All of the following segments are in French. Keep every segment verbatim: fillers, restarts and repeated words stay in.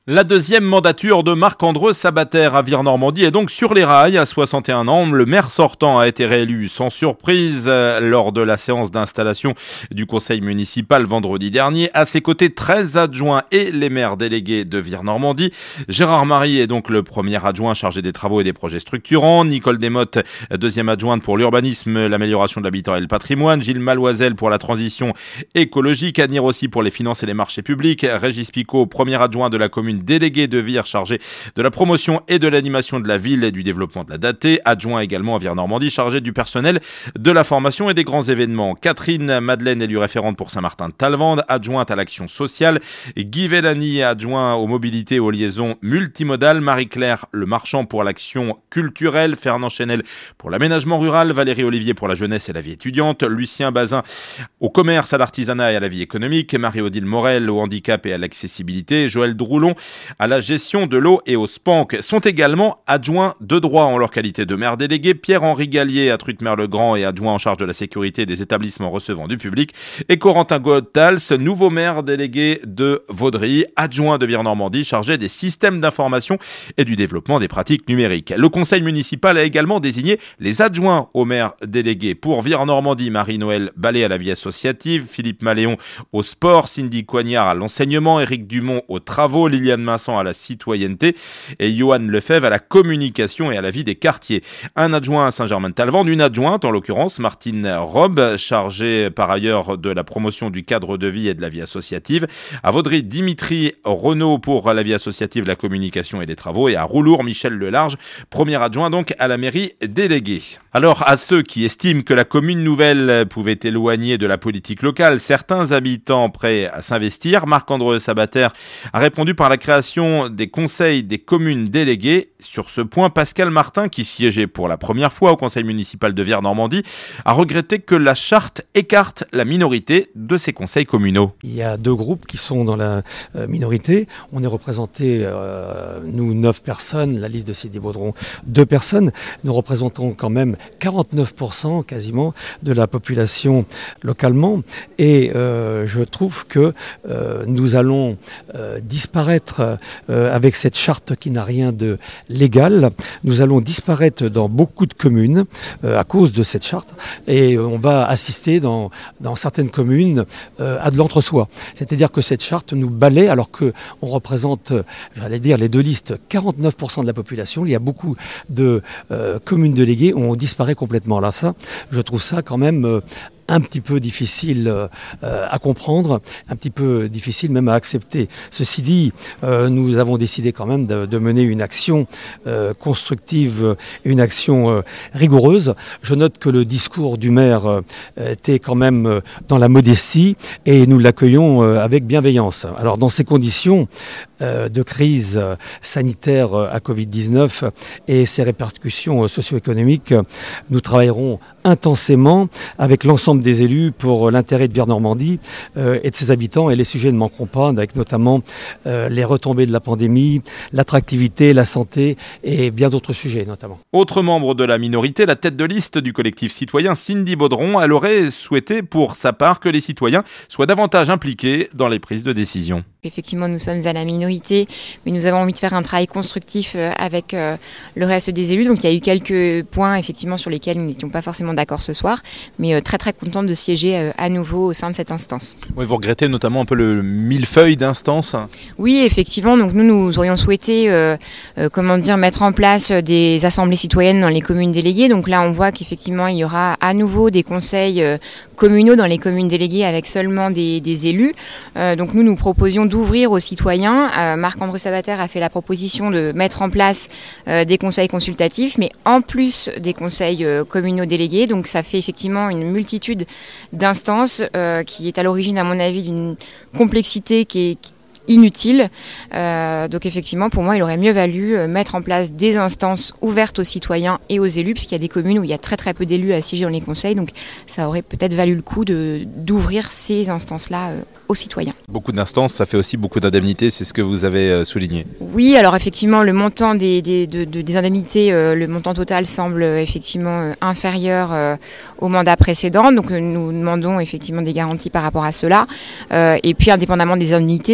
La deuxième mandature de Marc-André Sabater à Vire-Normandie est donc sur les rails. À soixante et un ans, le maire sortant a été réélu sans surprise lors de la séance d'installation du conseil municipal vendredi dernier. À ses côtés, treize adjoints et les maires délégués de Vire-Normandie. Gérard Marie est donc le premier adjoint chargé des travaux et des projets structurants. Nicole Desmottes, deuxième adjointe pour l'urbanisme, l'amélioration de l'habitat et le patrimoine. Gilles Maloisel pour la transition écologique. Adnir aussi pour les finances et les marchés publics. Régis Picot, premier adjoint de la commune délégué de Vire chargé de la promotion et de l'animation de la ville et du développement de la Datée, adjoint également à Vire-Normandie chargé du personnel, de la formation et des grands événements. Catherine Madeleine élue référente pour Saint-Martin-de-Talvende, adjointe à l'action sociale. Guy Vellani, adjoint aux mobilités et aux liaisons multimodales. Marie-Claire Le Marchand pour l'action culturelle. Fernand Chenel pour l'aménagement rural. Valérie Olivier pour la jeunesse et la vie étudiante. Lucien Bazin au commerce, à l'artisanat et à la vie économique. Marie-Odile Morel au handicap et à l'accessibilité. Joël Droulon à la gestion de l'eau et au S P A N C. Sont également adjoints de droit en leur qualité de maire délégué Pierre-Henri Gallier à Trutmer-le-Grand et adjoint en charge de la sécurité des établissements recevant du public, et Corentin Goethals, nouveau maire délégué de Vaudry, adjoint de Vire-Normandie chargé des systèmes d'information et du développement des pratiques numériques. Le conseil municipal a également désigné les adjoints au maire délégué pour Vire-Normandie, Marie-Noël Ballet à la vie associative, Philippe Maléon au sport, Cindy Coignard à l'enseignement, Éric Dumont aux travaux, Liliane Vincent à la citoyenneté et Johan Lefebvre à la communication et à la vie des quartiers. Un adjoint à Saint-Germain-de-Talvende, une adjointe en l'occurrence Martine Robe, chargée par ailleurs de la promotion du cadre de vie et de la vie associative. À Vaudry, Dimitri Renaud pour la vie associative, la communication et les travaux, et à Roulour, Michel Lelarge, premier adjoint donc à la mairie déléguée. Alors à ceux qui estiment que la commune nouvelle pouvait éloigner de la politique locale certains habitants prêts à s'investir, Marc-André Sabater a répondu par la création des conseils des communes déléguées. Sur ce point, Pascal Martin, qui siégeait pour la première fois au conseil municipal de Vire-Normandie, a regretté que la charte écarte la minorité de ces conseils communaux. Il y a deux groupes qui sont dans la euh, minorité. On est représentés, euh, nous, neuf personnes, la liste de Sidi Baudron, deux personnes. Nous représentons quand même quarante-neuf pour cent quasiment de la population localement. Et euh, je trouve que euh, nous allons euh, disparaître euh, avec cette charte qui n'a rien de légal. Nous allons disparaître dans beaucoup de communes euh, à cause de cette charte, et on va assister dans, dans certaines communes euh, à de l'entre-soi. C'est-à-dire que cette charte nous balaie alors qu'on représente, j'allais dire, les deux listes, quarante-neuf pour cent de la population. Il y a beaucoup de euh, communes déléguées où on disparaît complètement. Là, ça, je trouve ça quand même euh, un petit peu difficile euh, à comprendre, un petit peu difficile même à accepter. Ceci dit, euh, nous avons décidé quand même de, de mener une action euh, constructive, une action euh, rigoureuse. Je note que le discours du maire euh, était quand même euh, dans la modestie, et nous l'accueillons euh, avec bienveillance. Alors dans ces conditions euh, de crise euh, sanitaire euh, à covid dix-neuf et ses répercussions euh, socio-économiques, nous travaillerons intensément avec l'ensemble des élus pour l'intérêt de Vire-Normandie euh, et de ses habitants, et les sujets ne manqueront pas, avec notamment euh, les retombées de la pandémie, l'attractivité, la santé et bien d'autres sujets notamment. Autre membre de la minorité, la tête de liste du collectif citoyen Cindy Baudron, elle aurait souhaité pour sa part que les citoyens soient davantage impliqués dans les prises de décision. Effectivement, nous sommes à la minorité, mais nous avons envie de faire un travail constructif avec le reste des élus. Donc il y a eu quelques points effectivement sur lesquels nous n'étions pas forcément d'accord ce soir, mais très très contente de siéger à nouveau au sein de cette instance. Oui, vous regrettez notamment un peu le millefeuille d'instances ? Oui, effectivement. Donc nous, nous aurions souhaité, euh, euh, comment dire, mettre en place des assemblées citoyennes dans les communes déléguées. Donc là, on voit qu'effectivement, il y aura à nouveau des conseils euh, communaux dans les communes déléguées avec seulement des, des élus. Euh, donc nous, nous proposions d'ouvrir aux citoyens. Euh, Marc-André Sabater a fait la proposition de mettre en place euh, des conseils consultatifs, mais en plus des conseils euh, communaux délégués. Donc ça fait effectivement une multitude d'instances euh, qui est à l'origine, à mon avis, d'une complexité qui est qui inutile. Euh, donc effectivement, pour moi, il aurait mieux valu mettre en place des instances ouvertes aux citoyens et aux élus, parce qu'il y a des communes où il y a très très peu d'élus à siéger dans les conseils, donc ça aurait peut-être valu le coup de, d'ouvrir ces instances-là euh, aux citoyens. Beaucoup d'instances, ça fait aussi beaucoup d'indemnités, c'est ce que vous avez euh, souligné. Oui, alors effectivement, le montant des, des, de, de, des indemnités, euh, le montant total semble euh, effectivement euh, inférieur euh, au mandat précédent, donc euh, nous demandons effectivement des garanties par rapport à cela. Euh, et puis, indépendamment des indemnités, c'est aussi le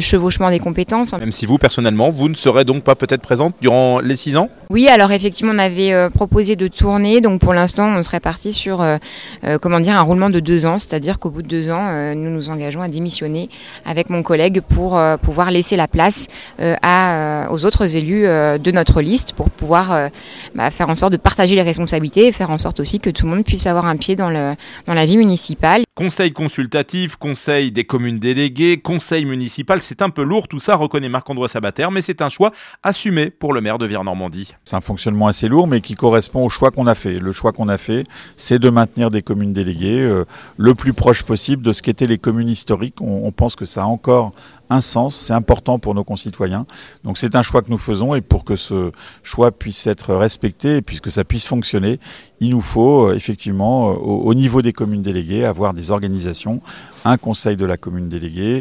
chevauchement des compétences. Même si vous, personnellement, vous ne serez donc pas peut-être présente durant les six ans ? Oui, alors effectivement, on avait euh, proposé de tourner. Donc pour l'instant, on serait parti sur euh, euh, comment dire, un roulement de deux ans. C'est-à-dire qu'au bout de deux ans, euh, nous nous engageons à démissionner avec mon collègue pour euh, pouvoir laisser la place euh, à, euh, aux autres élus euh, de notre liste pour pouvoir euh, bah, faire en sorte de partager les responsabilités et faire en sorte aussi que tout le monde puisse avoir un pied dans, le, dans la vie municipale. Conseil consultatif, conseil des communes déléguées, conseil municipal, c'est un peu lourd tout ça, reconnaît Marc-André Sabater, mais c'est un choix assumé pour le maire de Vire-Normandie. C'est un fonctionnement assez lourd, mais qui correspond au choix qu'on a fait. Le choix qu'on a fait, c'est de maintenir des communes déléguées euh, le plus proche possible de ce qu'étaient les communes historiques. On, on pense que ça a encore un sens, c'est important pour nos concitoyens. Donc c'est un choix que nous faisons et pour que ce choix puisse être respecté et puisque ça puisse fonctionner, il nous faut effectivement au, au niveau des communes déléguées avoir des organisations, un conseil de la commune déléguée.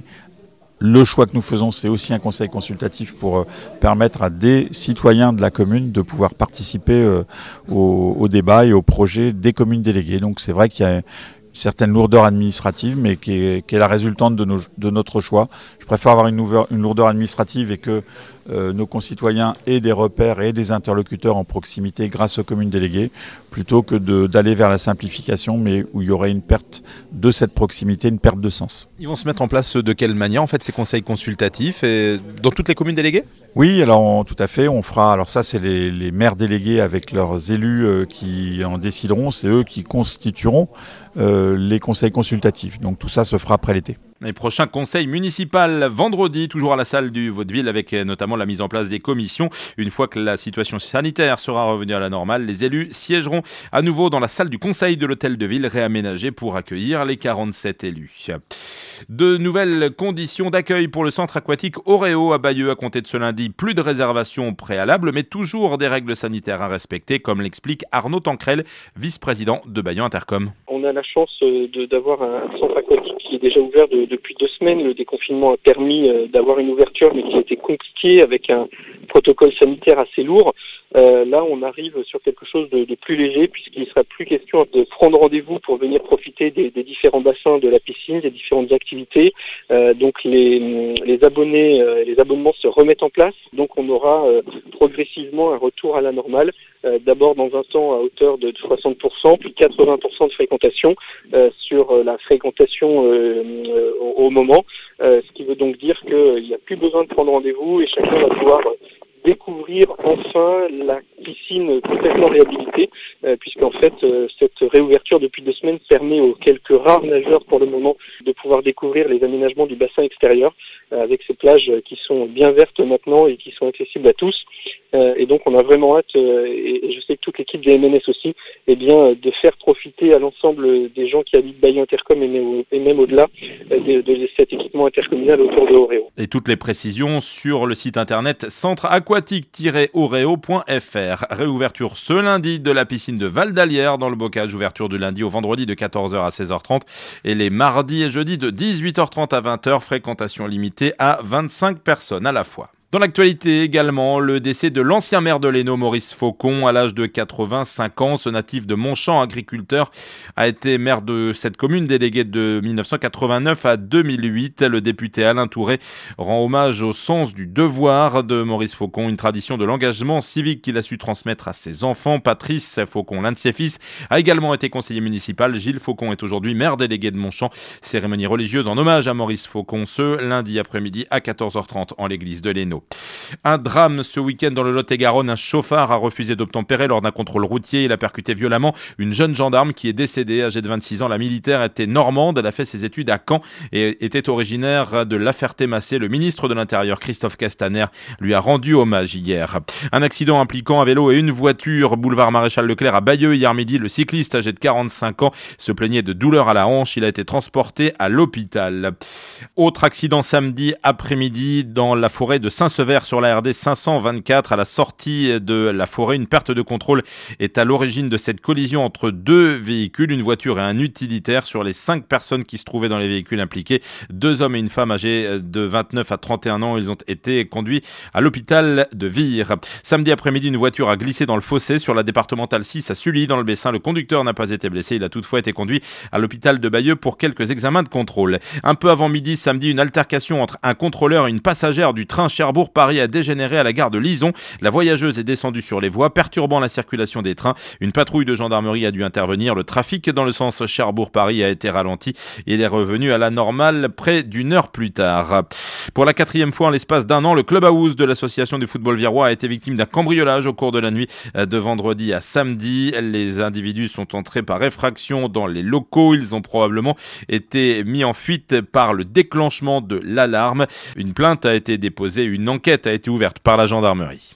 Le choix que nous faisons, c'est aussi un conseil consultatif pour euh, permettre à des citoyens de la commune de pouvoir participer euh, au, au débat et au projet des communes déléguées. Donc c'est vrai qu'il y a certaine lourdeur administrative, mais qui est, qui est la résultante de, nos, de notre choix. Je préfère avoir une, ouvert, une lourdeur administrative et que euh, nos concitoyens aient des repères et des interlocuteurs en proximité grâce aux communes déléguées, plutôt que de, d'aller vers la simplification, mais où il y aurait une perte de cette proximité, une perte de sens. Ils vont se mettre en place de quelle manière, en fait, ces conseils consultatifs et dans toutes les communes déléguées ? Oui, alors on, tout à fait, on fera, alors ça c'est les, les maires délégués avec leurs élus euh, qui en décideront, c'est eux qui constitueront euh, les conseils consultatifs. Donc tout ça se fera après l'été. Les prochains conseils municipaux vendredi, toujours à la salle du Vaudeville, avec notamment la mise en place des commissions. Une fois que la situation sanitaire sera revenue à la normale, les élus siégeront à nouveau dans la salle du conseil de l'hôtel de ville réaménagée pour accueillir les quarante-sept élus. De nouvelles conditions d'accueil pour le centre aquatique Oreo à Bayeux à compter de ce lundi. Plus de réservations préalables, mais toujours des règles sanitaires à respecter, comme l'explique Arnaud Tancrel, vice-président de Bayeux Intercom. On a la chance de, d'avoir un centre aquatique qui est déjà ouvert de, depuis deux semaines. Le déconfinement a permis d'avoir une ouverture, mais qui a été compliquée avec un protocole sanitaire assez lourd. Euh, là, on arrive sur quelque chose de, de plus léger, puisqu'il ne sera plus question de prendre rendez-vous pour venir profiter des, des différents bassins de la piscine, des différentes activités. Euh, donc les, les abonnés, euh, les abonnements se remettent en place. Donc on aura euh, progressivement un retour à la normale. Euh, d'abord dans un temps à hauteur de soixante pour cent, puis quatre-vingts pour cent de fréquentation euh, sur euh, la fréquentation euh, euh, au, au moment. Euh, ce qui veut donc dire qu'il n'y a plus besoin de prendre rendez-vous et chacun va pouvoir découvrir enfin la piscine complètement réhabilitée, euh, puisqu'en fait euh, cette réouverture depuis deux semaines permet aux quelques rares nageurs pour le moment de pouvoir découvrir les aménagements du bassin extérieur, euh, avec ces plages qui sont bien vertes maintenant et qui sont accessibles à tous. Euh, et donc on a vraiment hâte, euh, et, et je sais que toute l'équipe des M N S aussi, eh bien, de faire profiter à l'ensemble des gens qui habitent Bayeux Intercom et même, et même au-delà euh, de, de cet équipement intercommunal autour de Oreo. Et toutes les précisions sur le site internet centre aquatique tiret oreo point f r. Réouverture ce lundi de la piscine de Val d'Alière dans le Bocage. Ouverture du lundi au vendredi de quatorze heures à seize heures trente et les mardis et jeudis de dix-huit heures trente à vingt heures. Fréquentation limitée à vingt-cinq personnes à la fois. Dans l'actualité également, le décès de l'ancien maire de l'Hainaut, Maurice Faucon, à l'âge de quatre-vingt-cinq ans. Ce natif de Montchamp, agriculteur, a été maire de cette commune, délégué de dix-neuf cent quatre-vingt-neuf à deux mille huit. Le député Alain Touré rend hommage au sens du devoir de Maurice Faucon, une tradition de l'engagement civique qu'il a su transmettre à ses enfants. Patrice Faucon, l'un de ses fils, a également été conseiller municipal. Gilles Faucon est aujourd'hui maire délégué de Montchamp. Cérémonie religieuse en hommage à Maurice Faucon ce lundi après-midi à quatorze heures trente en l'église de l'Hainaut. Un drame ce week-end dans le Lot-et-Garonne. Un chauffard a refusé d'obtempérer lors d'un contrôle routier. Il a percuté violemment une jeune gendarme qui est décédée. Âgée de vingt-six ans, la militaire était normande. Elle a fait ses études à Caen et était originaire de La Ferté-Macé. Le ministre de l'Intérieur, Christophe Castaner, lui a rendu hommage hier. Un accident impliquant un vélo et une voiture, boulevard Maréchal Leclerc à Bayeux hier midi. Le cycliste âgé de quarante-cinq ans se plaignait de douleurs à la hanche. Il a été transporté à l'hôpital. Autre accident samedi après-midi dans la forêt de Saint Prince-Vert sur la R D cinq cent vingt-quatre à la sortie de la forêt. Une perte de contrôle est à l'origine de cette collision entre deux véhicules, une voiture et un utilitaire. Sur les cinq personnes qui se trouvaient dans les véhicules impliqués, deux hommes et une femme âgés de vingt-neuf à trente et un ans, ils ont été conduits à l'hôpital de Vire. Samedi après-midi, une voiture a glissé dans le fossé sur la départementale six à Sully dans le Bessin. Le conducteur n'a pas été blessé, il a toutefois été conduit à l'hôpital de Bayeux pour quelques examens de contrôle. Un peu avant midi, samedi, une altercation entre un contrôleur et une passagère du train Cherbourg-Paris a dégénéré à la gare de Lison. La voyageuse est descendue sur les voies, perturbant la circulation des trains. Une patrouille de gendarmerie a dû intervenir. Le trafic dans le sens Cherbourg-Paris a été ralenti. Il est revenu à la normale près d'une heure plus tard. Pour la quatrième fois en l'espace d'un an, le clubhouse de l'association du football virois a été victime d'un cambriolage au cours de la nuit de vendredi à samedi. Les individus sont entrés par effraction dans les locaux. Ils ont probablement été mis en fuite par le déclenchement de l'alarme. Une plainte a été déposée, une enquête a été ouverte par la gendarmerie.